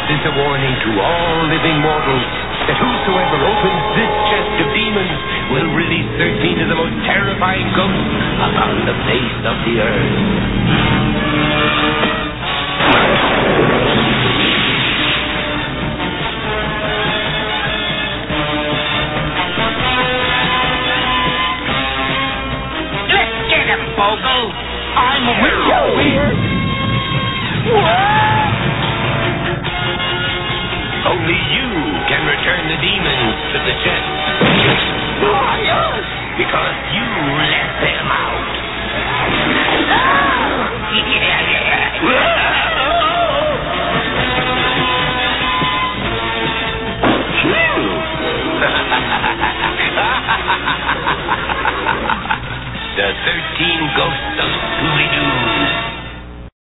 is a warning to all living mortals that whosoever opens this chest of demons will release 13 of the most terrifying ghosts upon the face of the earth.